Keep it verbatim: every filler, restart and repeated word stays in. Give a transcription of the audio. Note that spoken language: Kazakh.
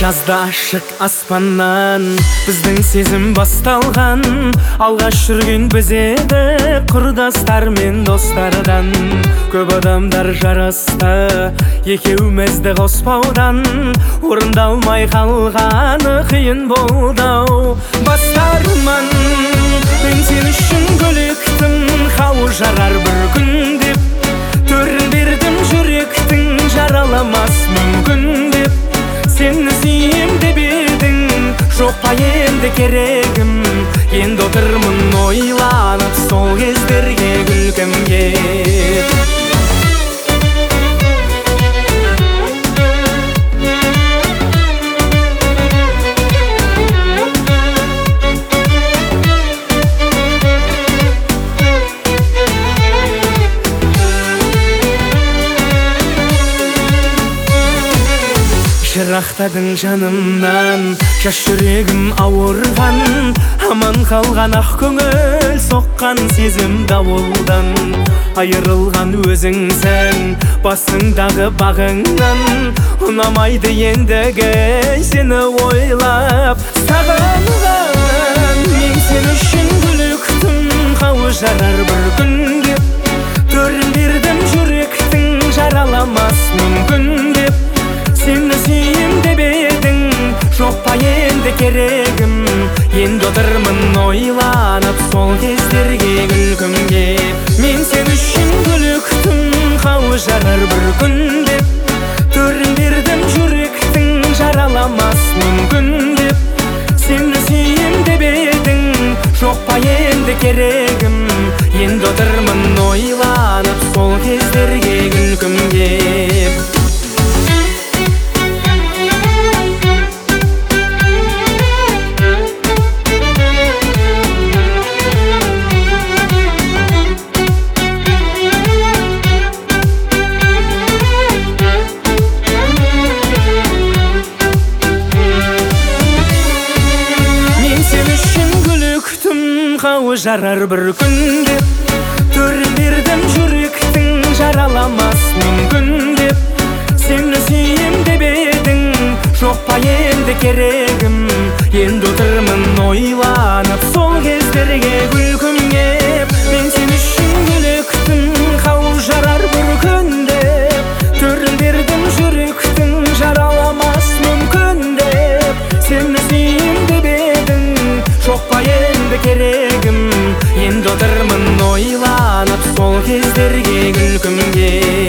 Жазда ашық аспаннан біздің сезім басталған, алғаш жүрген біз еді құрдастар мен достардан. Көп адамдар жарасты екеумізді қоспаудан, орындалмай қалғаны қиын болды. Бастарман мен сен үшін гүліктім, хау жарар бір күн деп. Төрін бердім жүректің жараламас мүмкін деп. Сені сүйем деп едің, жоқ па енді керегім. Енді отырмын ойланып сол кездерге күлкім кеп. Жырақтадың жанымнан, жас жүрегім ауырған, аман қалған ақ көңіл соққан сезім дауылдан. Айырылған өзіңсің басыңдағы бағыңнан, ұнамайды ендігі сені ойлап сағынған. Мен сен үшін гүліктім, хауы жарар бір күн деп. Төрін бердім жүректің жараламас мүмкін деп. Сені сүйем деп едің, жоқ па енді керегім. Енді отырмын ойланып сол кездерге күлкім кеп. Мен сен үшін гүліктім, хауы жарар бір күн деп. Төрін бердім жүректің жараламас мүмкін деп. Сені сүйем деп едің, жоқ па енді керегім. Енді отырмын ойланып сол кездерге күлкім кеп. Хауы жарар бір күн деп. Төрін бердім жүректің жараламас мүмкін деп. Сені сүйем деп едің, жоқ па енді керегім. Енді отырмын ойланып сол кездерге күлкім кеп. Мен сен үшін гүліктім, хауы жарар бір күн деп. Төрін бердім жүректің жараламас мүмкін деп. Сені сүйем деп едің, жоқ па енді керегім. Енді отырмын ойланып сол кездерге күлкім кеп.